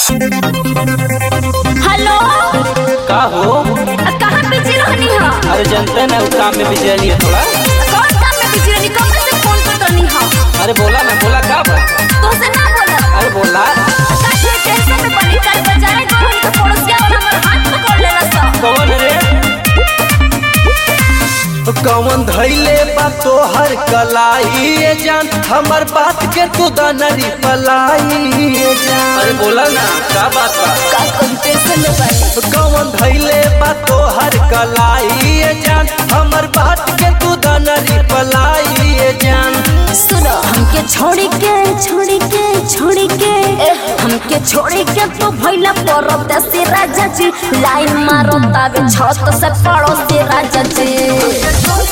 Hello का हो? कहाँ बिजी रहनी है? अरे जनता ना काम में बिजी रहनी है थोड़ा। कौन काम में बिजी रहनी? कब से फोन कर रहनी है? अरे बोला ना, बोला का बा? तो से ना बोला। अरे बोला काहे टेंशन में पड़ी? कल बजाए को हम तो पड़ोसिया वाला हमारा हाथ पकड़ लेला सा। कौन रे? कौन धैले बा तोहर कलाई ये जान, हमर बात के तू दानरी पलाई ये जान। अरे बोला ना का बात बा? का कौन टेंशन में पड़ी? कौन धैले बा तोहर कलाई ये जान, हमर बात के तू दानरी पलाई ये जान। सुनो हमके छोड़ी के हमके छोड़ी के तो भइला परत से राजा जी, लाइन मारो तावे छत से पड़ोसी राजा जी।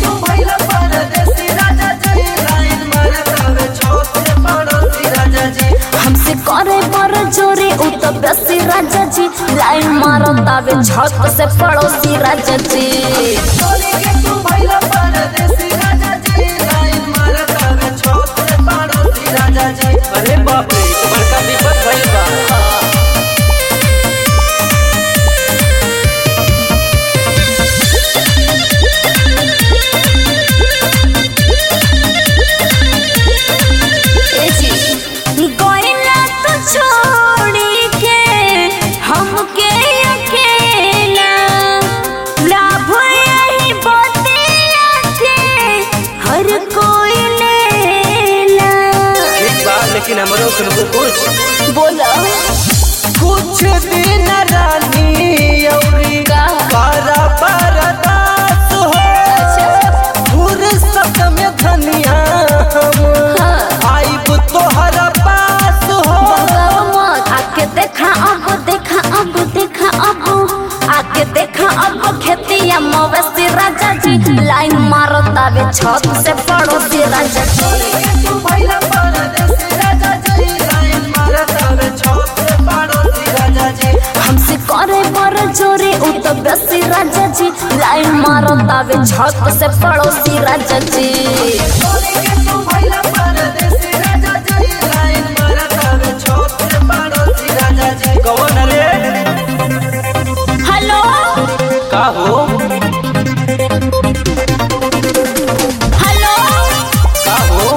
हमसे करे बर जोरे उ तो बेसी राजा जी, लाइन मारो तावे छत से पड़ोसी राजा जी। अरे बाप रे, तो बड़का विपद भइल बा। गोइला तो छोड़ी के हमके अकेला, लाभ यही बतिया के हर कोई लेला। ठीक बा, लेकिन हमरो सुनबो कुछ। बोलो कुछ दिन रानी औरी का? पारा बरदास हो, फुर्सत में धनिया हम आइब तोहरा पास हो। आके देखा अब आके देखा अब खेतिया मवेशी राजा जी, लाइन मारो तावे छत से पड़ोसी राजा जी। हमसे करे बर जोरे उ तो बेसी राजा जी, लाइन मारो तावे छत से पड़ोसी राजा जी। कौन रे? हेलो का हो? हेलो का हो?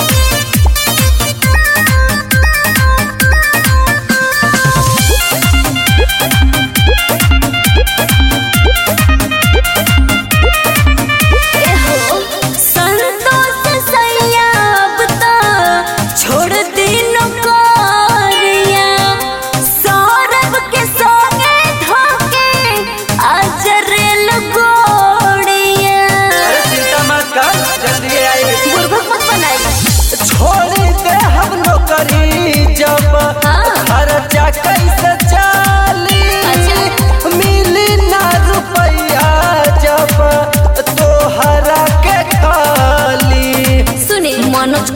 एहो संतोष सैया अब तो छोड़ दिनो कोरिया, सौरभ के संगे धोके अजरेल गोड़िया। अरे चिंता मत कर, जल्दी आएगी। बुर्बक मत बनाई। छोड़ दे हम नौकरी जब खर्चा कैसे चाली, मिली ना रुपया जब तोहरा के खाली। सुनी मनोज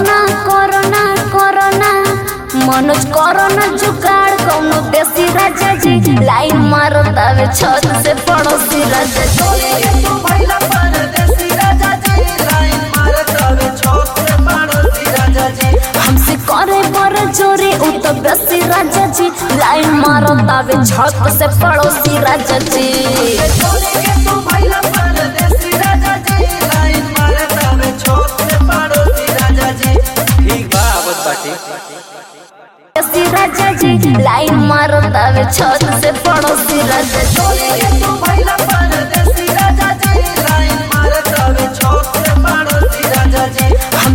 कोरोना जुगाड़ कौनो देसी राजा जी, लाइन मारो तावे छत से पड़ोसी राजा जी। हमसे करे बर जोरे उ तो बेसी राजा जी, लाइन मारो तावे छत से पड़ोसी राजा जी। ठीक बा, आवत बाटी। बेसी राजा जी, लाइन मारो तावे छत से पड़ोसी राजा जी।